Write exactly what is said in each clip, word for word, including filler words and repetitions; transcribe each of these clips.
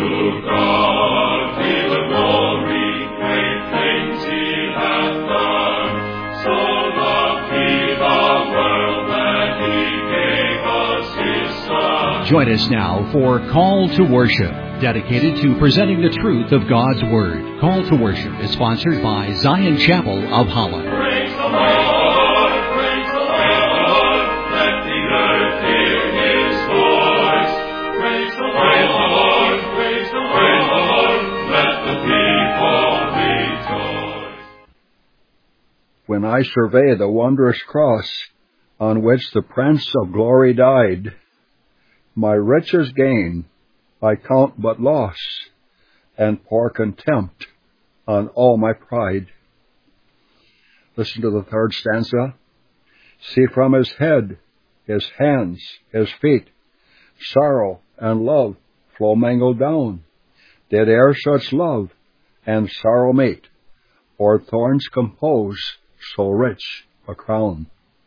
Join us now for Call to Worship, dedicated to presenting the truth of God's Word. Call to Worship is sponsored by Zion Chapel of Holland. Praise the Lord, praise the Lord, let the earth hear His voice. Praise the Lord, praise the Lord, let the people rejoice. When I survey the wondrous cross on which the Prince of Glory died, my riches gain I count but loss, and pour contempt on all my pride. Listen to the third stanza. See from his head, his hands, his feet, sorrow and love flow mingled down. Did e'er such love and sorrow meet, or thorns compose so rich a crown?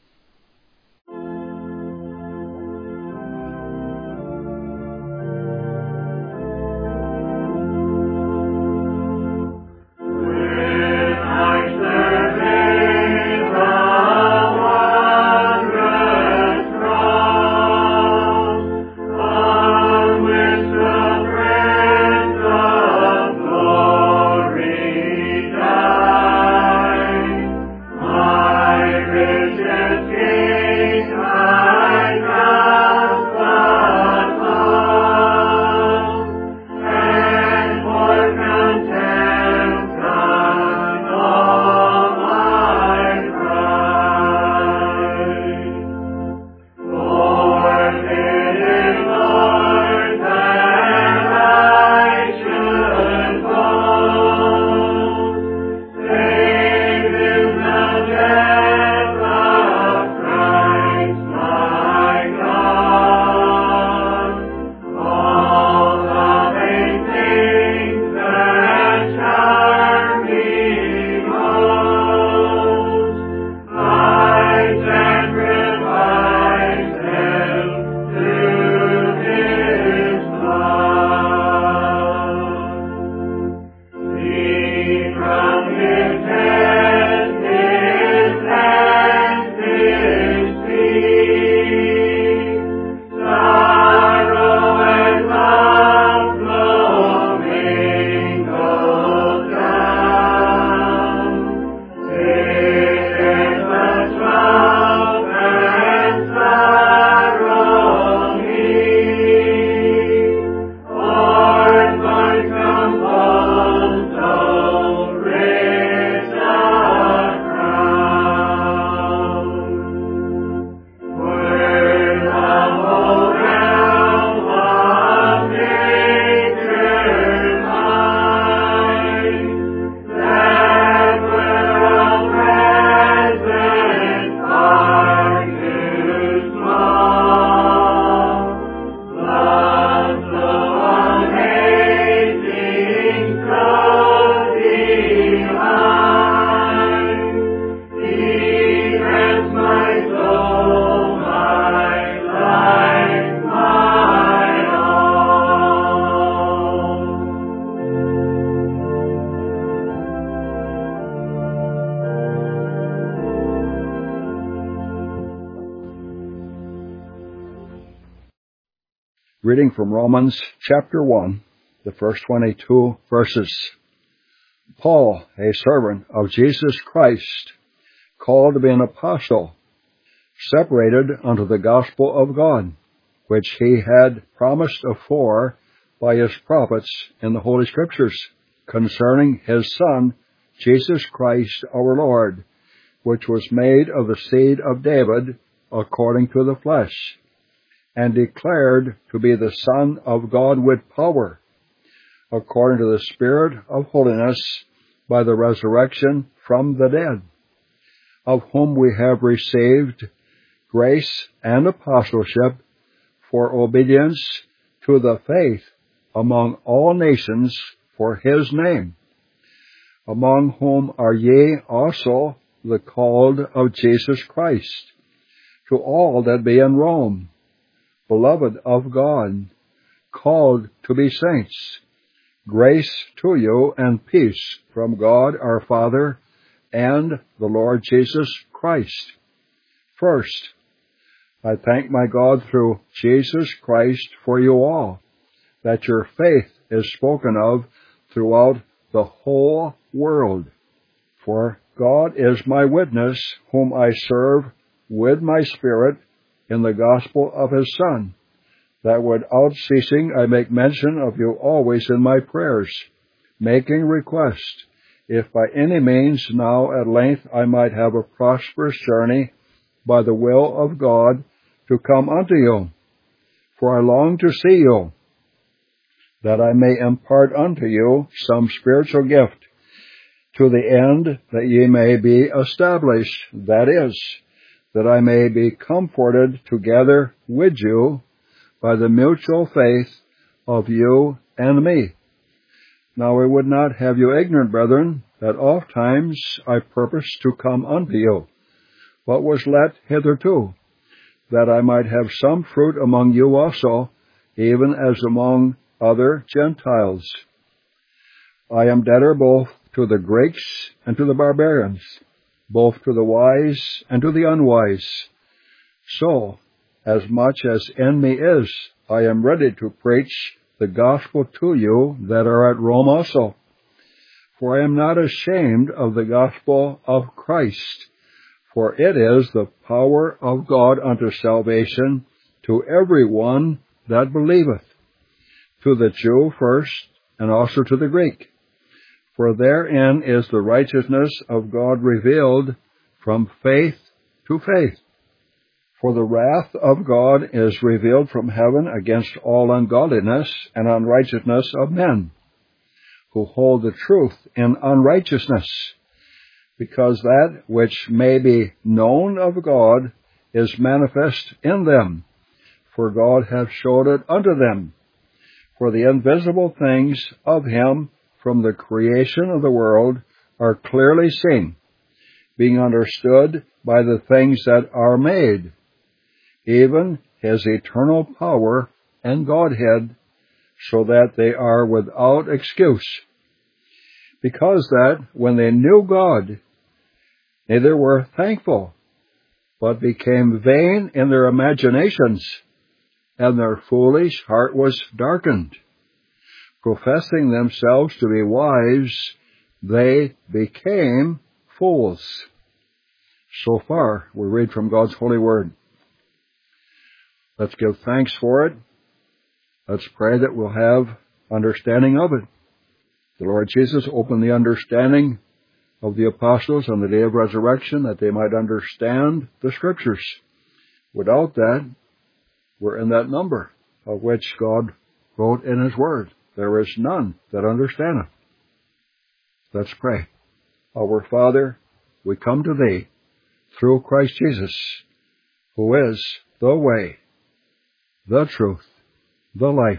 Reading from Romans chapter one, the first twenty-two verses. Paul, a servant of Jesus Christ, called to be an apostle, separated unto the gospel of God, which he had promised afore by his prophets in the Holy Scriptures, concerning his Son, Jesus Christ our Lord, which was made of the seed of David according to the flesh, and declared to be the Son of God with power, according to the Spirit of holiness, by the resurrection from the dead, of whom we have received grace and apostleship for obedience to the faith among all nations for his name, among whom are ye also the called of Jesus Christ, to all that be in Rome, beloved of God, called to be saints, Grace to you and peace from God our Father and the Lord Jesus Christ. First, I thank my God through Jesus Christ for you all, that your faith is spoken of throughout the whole world. For God is my witness, whom I serve with my spirit in the gospel of his Son, that without ceasing I make mention of you always in my prayers, making request, if by any means now at length I might have a prosperous journey by the will of God to come unto you. For I long to see you, that I may impart unto you some spiritual gift, to the end that ye may be established, that is, that I may be comforted together with you by the mutual faith of you and me. Now I would not have you ignorant, brethren, that oft times I purposed to come unto you, but was let hitherto, that I might have some fruit among you also, even as among other Gentiles. I am debtor both to the Greeks and to the barbarians, both to the wise and to the unwise. So, as much as in me is, I am ready to preach the gospel to you that are at Rome also. For I am not ashamed of the gospel of Christ, for it is the power of God unto salvation to every one that believeth, to the Jew first, and also to the Greek. For therein is the righteousness of God revealed from faith to faith. For the wrath of God is revealed from heaven against all ungodliness and unrighteousness of men, who hold the truth in unrighteousness, because that which may be known of God is manifest in them, for God hath showed it unto them. For the invisible things of him from the creation of the world are clearly seen, being understood by the things that are made, even his eternal power and Godhead, so that they are without excuse. Because that, when they knew God, neither were thankful, but became vain in their imaginations, and their foolish heart was darkened. Professing themselves to be wise, they became fools. So far, we read from God's holy word. Let's give thanks for it. Let's pray that we'll have understanding of it. The Lord Jesus opened the understanding of the apostles on the day of resurrection, that they might understand the Scriptures. Without that, we're in that number of which God wrote in his word. There is none that understandeth. Let's pray. Our Father, we come to thee through Christ Jesus, who is the way, the truth, the life,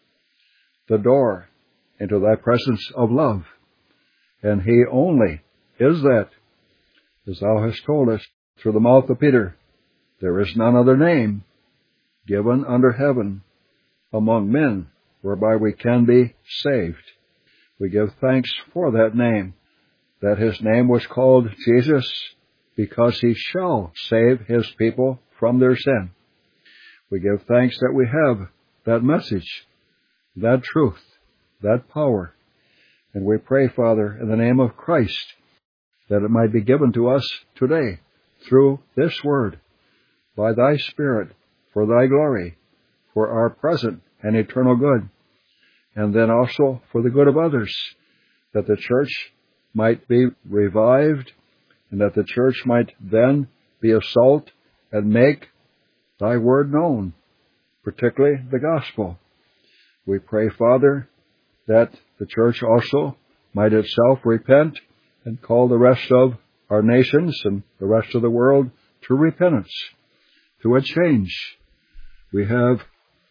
the door into thy presence of love. And he only is that, as thou hast told us through the mouth of Peter. There is none other name given under heaven among men whereby we can be saved. We give thanks for that name, that his name was called Jesus, because he shall save his people from their sin. We give thanks that we have that message, that truth, that power. And we pray, Father, in the name of Christ, that it might be given to us today through this word, by thy Spirit, for thy glory, for our present and eternal good, and then also for the good of others, that the church might be revived, and that the church might then be a salt and make thy word known, particularly the gospel. We pray, Father, that the church also might itself repent and call the rest of our nations and the rest of the world to repentance, to a change. We have,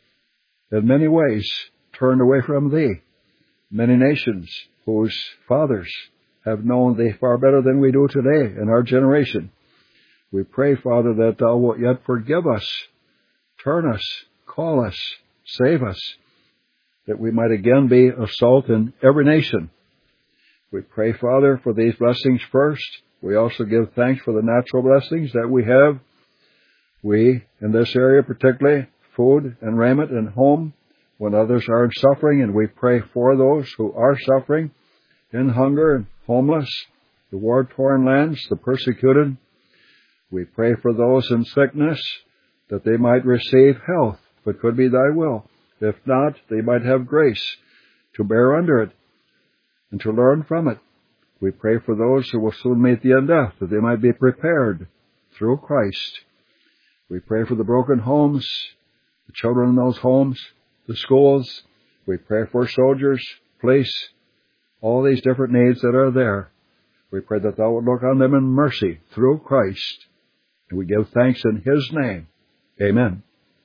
in many ways, turned away from thee. Many nations whose fathers have known thee far better than we do today in our generation. We pray, Father, that thou wilt yet forgive us, turn us, call us, save us, that we might again be a salt in every nation. We pray, Father, for these blessings first. We also give thanks for the natural blessings that we have. We, in this area particularly, food and raiment and home, when others are in suffering, and we pray for those who are suffering in hunger and homeless, the war-torn lands, the persecuted. We pray for those in sickness, that they might receive health, if it could be thy will. If not, they might have grace to bear under it and to learn from it. We pray for those who will soon meet the end of death, that they might be prepared through Christ. We pray for the broken homes, the children in those homes, the schools. We pray for soldiers, police, all these different needs that are there. We pray that thou would look on them in mercy through Christ. And we give thanks in his name. Amen.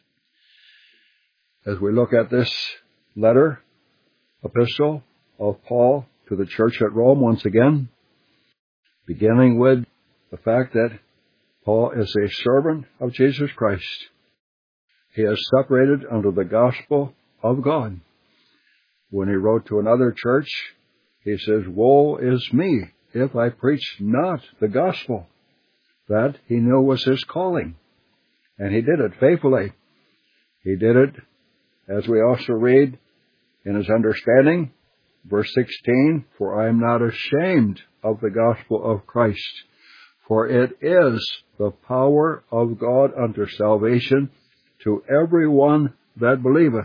As we look at this letter, epistle of Paul to the church at Rome once again, beginning with the fact that Paul is a servant of Jesus Christ. He is separated under the gospel of God. When he wrote to another church, he says, "Woe is me if I preach not the gospel." That he knew was his calling. And he did it faithfully. He did it, as we also read in his understanding, verse sixteen, "For I am not ashamed of the gospel of Christ, for it is the power of God unto salvation to every one that believeth."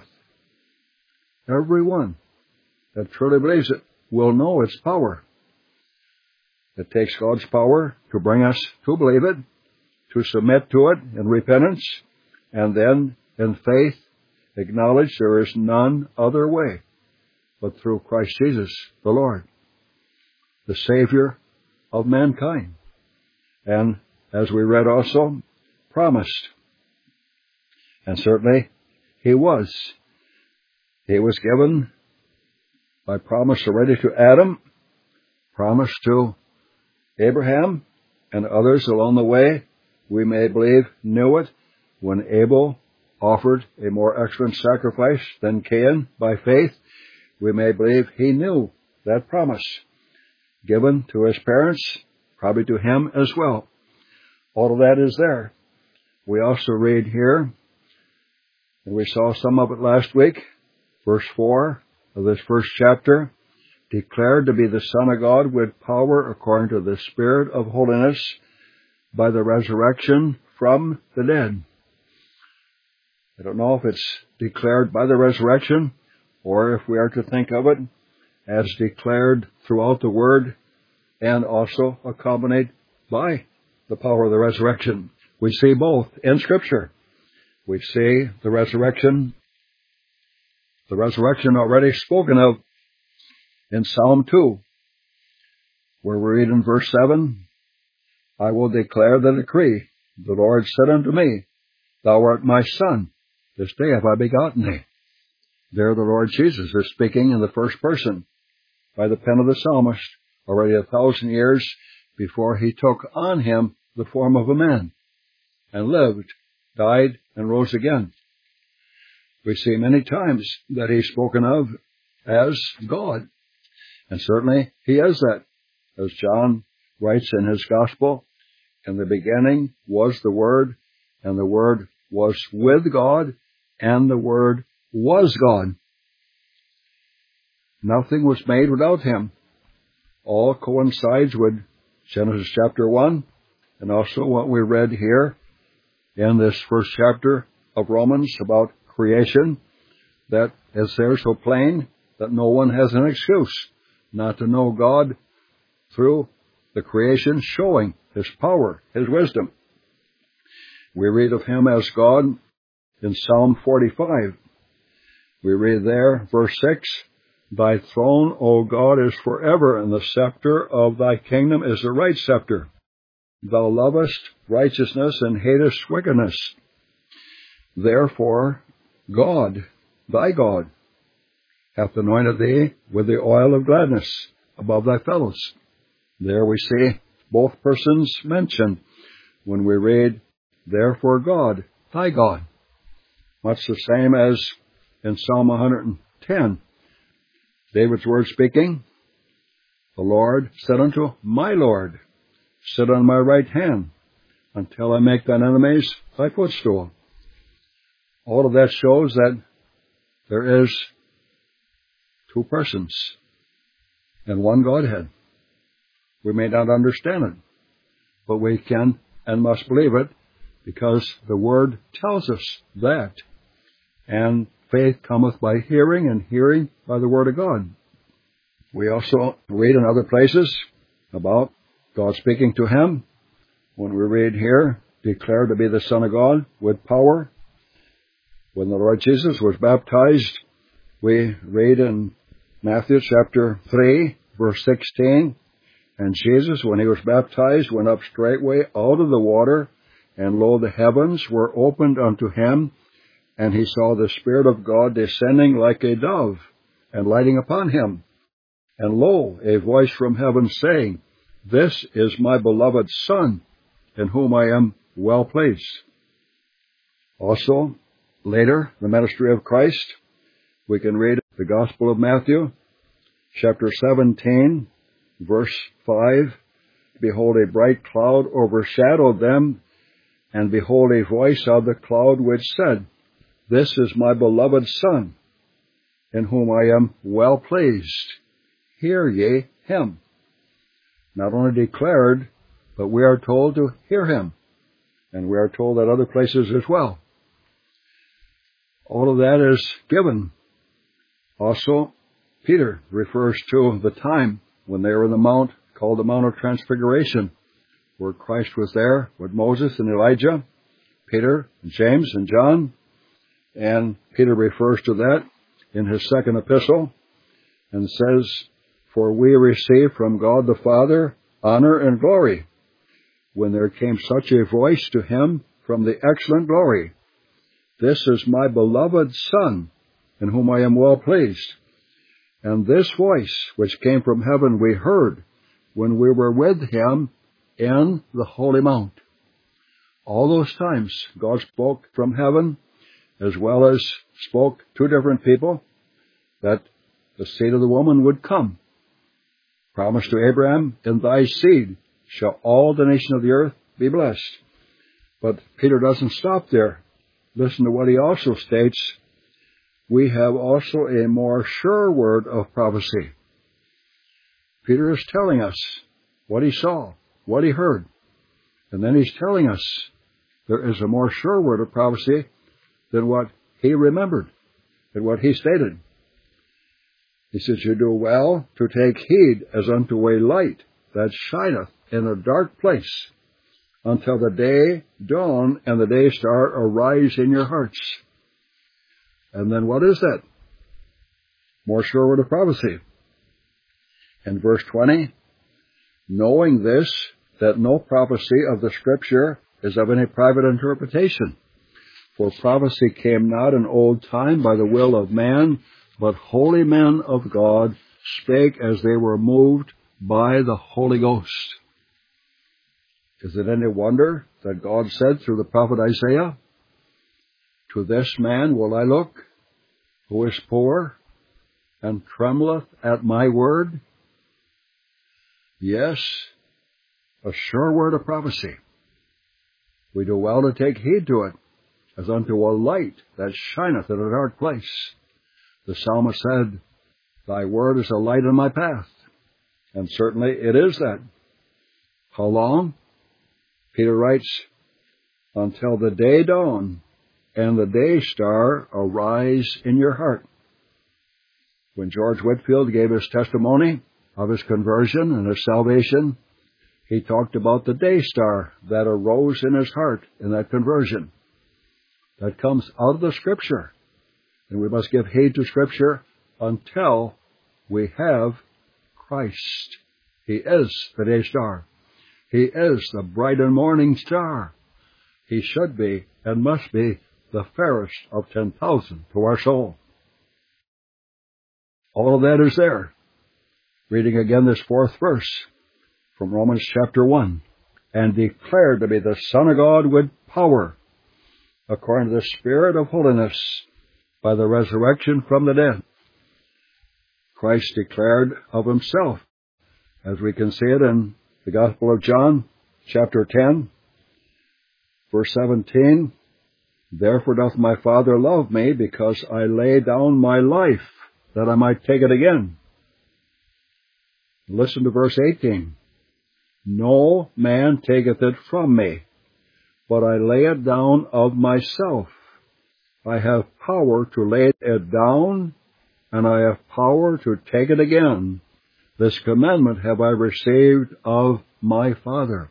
Every one that truly believes it will know its power. It takes God's power to bring us to believe it, to submit to it in repentance, and then in faith acknowledge there is none other way but through Christ Jesus the Lord, the Savior of mankind. And as we read also, promised. And certainly he was. He was given by promise already to Adam, promise to Abraham, and others along the way, we may believe, knew it when Abel offered a more excellent sacrifice than Cain by faith. We may believe he knew that promise given to his parents, probably to him as well. All of that is there. We also read here, and we saw some of it last week, verse four of this first chapter, declared to be the Son of God with power according to the Spirit of holiness by the resurrection from the dead. I don't know if it's declared by the resurrection or if we are to think of it as declared throughout the Word and also accompanied by the power of the resurrection. We see both in Scripture. We see the resurrection, the resurrection already spoken of in Psalm two, where we read in verse seven, "I will declare the decree. The Lord said unto me, Thou art my Son. This day have I begotten thee." There the Lord Jesus is speaking in the first person by the pen of the psalmist, already a thousand years before he took on him the form of a man and lived, died, and rose again. We see many times that he's spoken of as God. And certainly he is that. As John writes in his gospel, "In the beginning was the Word, and the Word was with God, and the Word was God." Nothing was made without him. All coincides with Genesis chapter one, and also what we read here in this first chapter of Romans about creation, that is there so plain that no one has an excuse not to know God through the creation showing his power, his wisdom. We read of him as God in Psalm forty-five. We read there, verse six, "Thy throne, O God, is forever, and the scepter of thy kingdom is the right scepter. Thou lovest righteousness and hatest wickedness. Therefore, God, thy God, hath anointed thee with the oil of gladness above thy fellows." There we see both persons mentioned when we read, "Therefore God, thy God." Much the same as in Psalm one ten. David's word speaking, the Lord said unto my Lord, sit on my right hand until I make thine enemies thy footstool. All of that shows that there is two persons and one Godhead. We may not understand it, but we can and must believe it because the Word tells us that. And faith cometh by hearing, and hearing by the Word of God. We also read in other places about God speaking to him. When we read here, declared to be the Son of God with power. When the Lord Jesus was baptized, we read in Matthew chapter three, verse sixteen, and Jesus, when he was baptized, went up straightway out of the water, and lo, the heavens were opened unto him, and he saw the Spirit of God descending like a dove, and lighting upon him. And lo, a voice from heaven saying, This is my beloved Son, in whom I am well pleased. Also, later, the ministry of Christ, we can read the Gospel of Matthew, chapter seventeen, verse five. Behold, a bright cloud overshadowed them, and behold, a voice of the cloud which said, This is my beloved Son, in whom I am well pleased. Hear ye him. Not only declared, but we are told to hear him. And we are told at other places as well. All of that is given. Also, Peter refers to the time when they were in the mount called the Mount of Transfiguration, where Christ was there with Moses and Elijah, Peter, and James, and John. And Peter refers to that in his second epistle and says, For we receive from God the Father honor and glory, when there came such a voice to him from the excellent glory, This is my beloved Son, in whom I am well pleased. And this voice which came from heaven we heard when we were with him in the Holy Mount. All those times God spoke from heaven, as well as spoke to different people, that the seed of the woman would come. Promised to Abraham, In thy seed shall all the nation of the earth be blessed. But Peter doesn't stop there. Listen to what he also states. We have also a more sure word of prophecy. Peter is telling us what he saw, what he heard. And then he's telling us there is a more sure word of prophecy than what he remembered and what he stated. He says, You do well to take heed as unto a light that shineth in a dark place, until the day dawn and the day star arise in your hearts. And then what is that? More sure word of prophecy. In verse twenty, knowing this, that no prophecy of the Scripture is of any private interpretation. For prophecy came not in old time by the will of man, but holy men of God spake as they were moved by the Holy Ghost. Is it any wonder that God said through the prophet Isaiah, To this man will I look, who is poor, and trembleth at my word? Yes, a sure word of prophecy. We do well to take heed to it, as unto a light that shineth in a dark place. The psalmist said, Thy word is a light in my path. And certainly it is that. How long? Peter writes, Until the day dawn and the day star arise in your heart. When George Whitefield gave his testimony of his conversion and his salvation, he talked about the day star that arose in his heart in that conversion. That comes out of the Scripture. And we must give heed to Scripture until we have Christ. He is the day star. He is the bright and morning star. He should be and must be the fairest of ten thousand to our soul. All of that is there. Reading again this fourth verse from Romans chapter one. And declared to be the Son of God with power, according to the Spirit of holiness, by the resurrection from the dead. Christ declared of himself, as we can see it in the Gospel of John, chapter ten, verse seventeen. Therefore doth my Father love me, because I lay down my life, that I might take it again. Listen to verse eighteen. No man taketh it from me, but I lay it down of myself. I have power to lay it down, and I have power to take it again. This commandment have I received of my Father.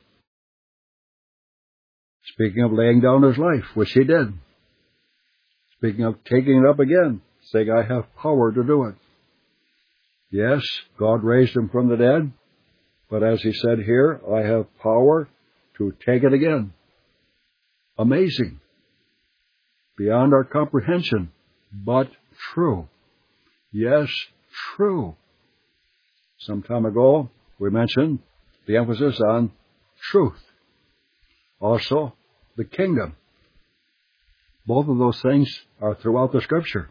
Speaking of laying down his life, which he did. Speaking of taking it up again, saying, I have power to do it. Yes, God raised him from the dead, but as he said here, I have power to take it again. Amazing. Beyond our comprehension, but true. Yes, true. Some time ago, we mentioned the emphasis on truth. Also, the kingdom. Both of those things are throughout the Scripture.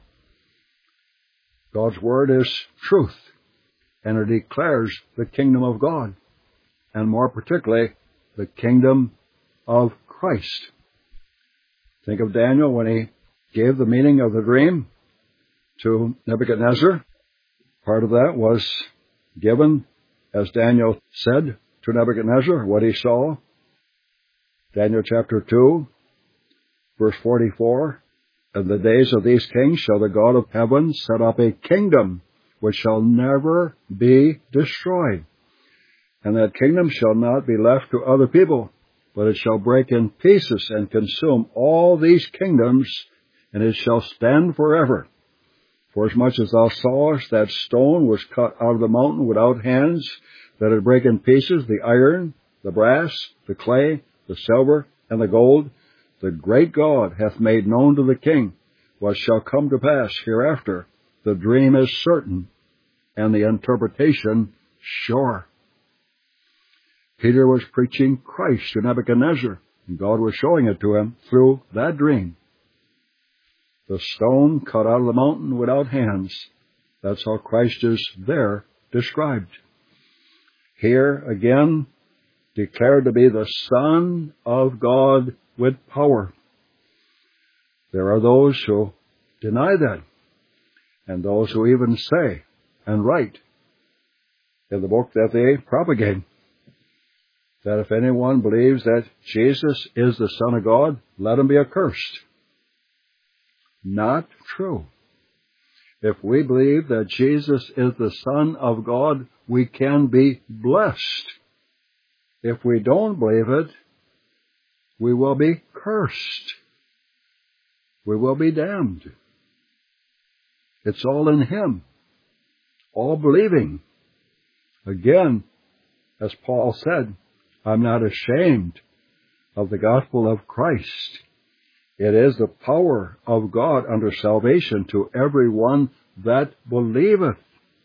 God's Word is truth, and it declares the kingdom of God, and more particularly, the kingdom of Christ. Think of Daniel when he gave the meaning of the dream to Nebuchadnezzar. Part of that was given, as Daniel said to Nebuchadnezzar, what he saw. Daniel chapter two, verse forty-four, In the days of these kings shall the God of heaven set up a kingdom which shall never be destroyed. And that kingdom shall not be left to other people, but it shall break in pieces and consume all these kingdoms, and it shall stand forever. For as much as thou sawest that stone was cut out of the mountain without hands, that it break in pieces the iron, the brass, the clay, the silver, and the gold, the great God hath made known to the king what shall come to pass hereafter. The dream is certain, and the interpretation sure. Peter was preaching Christ to Nebuchadnezzar, and God was showing it to him through that dream. The stone cut out of the mountain without hands. That's how Christ is there described. Here again, declared to be the Son of God with power. There are those who deny that, and those who even say and write in the book that they propagate, that if anyone believes that Jesus is the Son of God, let him be accursed. Not true. If we believe that Jesus is the Son of God, we can be blessed. If we don't believe it, we will be cursed. We will be damned. It's all in Him. All believing. Again, as Paul said, I'm not ashamed of the gospel of Christ. It is the power of God unto salvation to everyone that believeth.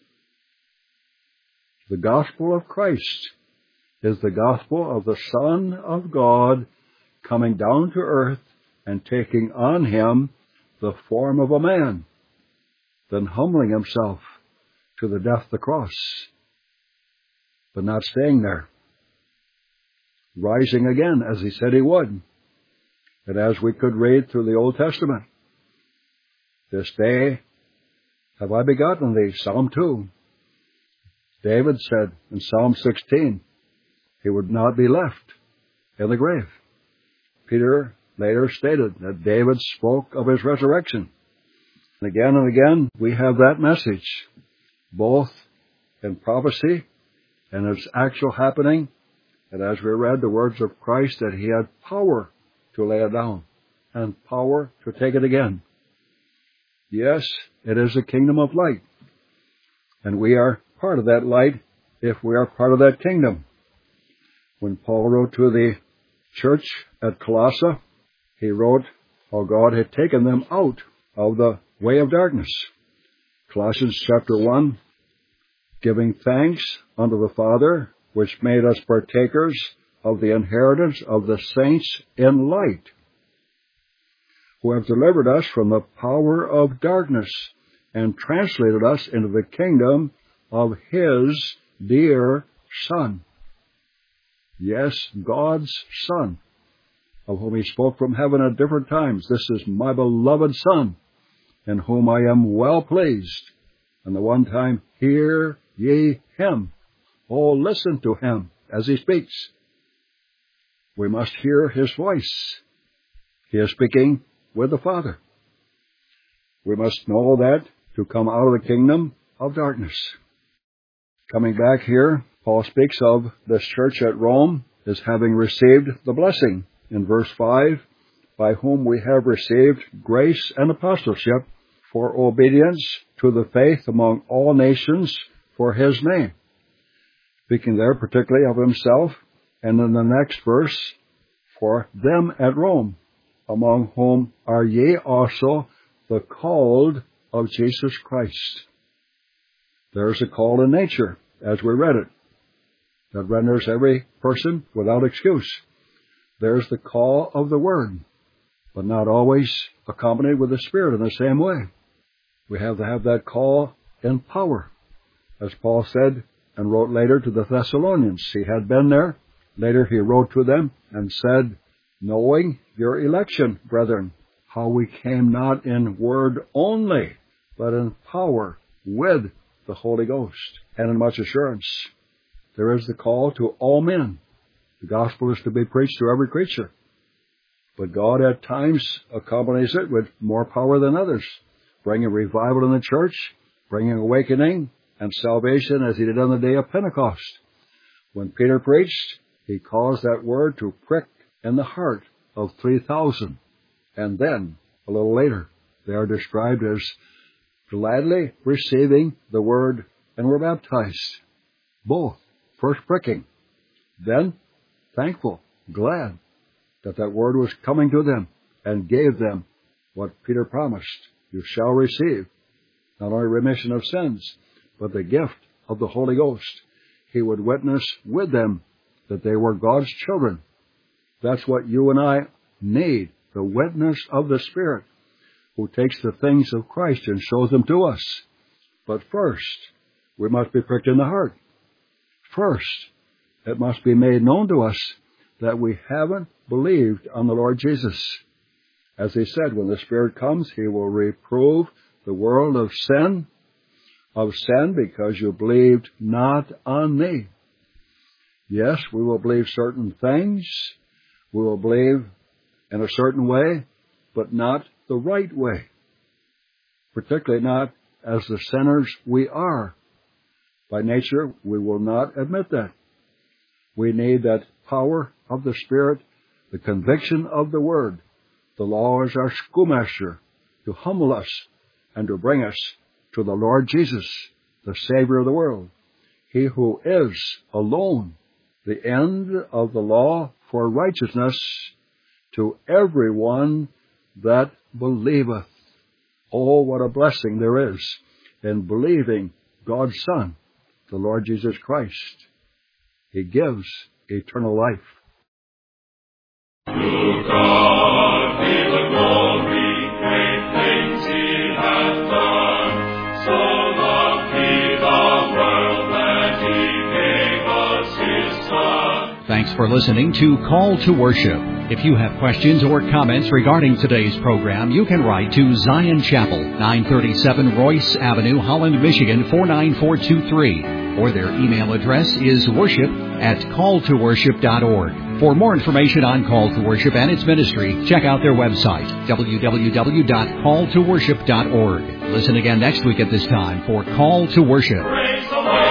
The gospel of Christ is the gospel of the Son of God coming down to earth and taking on Him the form of a man, then humbling Himself to the death of the cross, but not staying there. Rising again, as He said He would. And as we could read through the Old Testament, this day have I begotten thee, Psalm two. David said in Psalm sixteen, he would not be left in the grave. Peter later stated that David spoke of his resurrection. And again and again, we have that message, both in prophecy and its actual happening, and as we read the words of Christ, that He had power to lay it down and power to take it again. Yes, it is the kingdom of light, and we are part of that light if we are part of that kingdom. When Paul wrote to the church at Colossae, he wrote how God had taken them out of the way of darkness. Colossians chapter one, giving thanks unto the Father, which made us partakers of the inheritance of the saints in light, who have delivered us from the power of darkness and translated us into the kingdom of His dear Son. Yes, God's Son, of whom He spoke from heaven at different times. This is my beloved Son, in whom I am well pleased. And the one time, hear ye Him. Oh, listen to Him as He speaks. We must hear His voice. He is speaking with the Father. We must know that to come out of the kingdom of darkness. Coming back here, Paul speaks of this church at Rome as having received the blessing. In verse five, by whom we have received grace and apostleship for obedience to the faith among all nations for His name. Speaking there particularly of Himself, and in the next verse, for them at Rome, among whom are ye also the called of Jesus Christ. There's a call in nature, as we read it, that renders every person without excuse. There's the call of the Word, but not always accompanied with the Spirit in the same way. We have to have that call in power. As Paul said and wrote later to the Thessalonians, he had been there. Later he wrote to them and said, knowing your election, brethren, how we came not in word only, but in power with the Holy Ghost, and in much assurance. There is the call to all men. The gospel is to be preached to every creature. But God at times accompanies it with more power than others, bringing revival in the church, bringing awakening and salvation as He did on the day of Pentecost. When Peter preached, he caused that word to prick in the heart of three thousand. And then, a little later, they are described as gladly receiving the word and were baptized. Both. First pricking, then thankful, glad that that word was coming to them and gave them what Peter promised. You shall receive not only remission of sins, but the gift of the Holy Ghost. He would witness with them that they were God's children. That's what you and I need, the witness of the Spirit, who takes the things of Christ and shows them to us. But first, we must be pricked in the heart. First, it must be made known to us that we haven't believed on the Lord Jesus. As He said, when the Spirit comes, He will reprove the world of sin, of sin because you believed not on me. Yes, we will believe certain things. We will believe in a certain way, but not the right way. Particularly not as the sinners we are. By nature, we will not admit that. We need that power of the Spirit, the conviction of the Word. The law is our schoolmaster to humble us and to bring us to the Lord Jesus, the Savior of the world. He who is alone the end of the law for righteousness to everyone that believeth. Oh, what a blessing there is in believing God's Son, the Lord Jesus Christ. He gives eternal life. To God be the glory, great things He hath done. So loved He the world that He gave us His Son. Thanks for listening to Call to Worship. If you have questions or comments regarding today's program, you can write to Zion Chapel, nine thirty-seven Royce Avenue, Holland, Michigan, four nine four two three. Or their email address is worship at call to worship dot org. For more information on Call to Worship and its ministry, check out their website, w w w dot call to worship dot org. Listen again next week at this time for Call to Worship. Praise the Lord.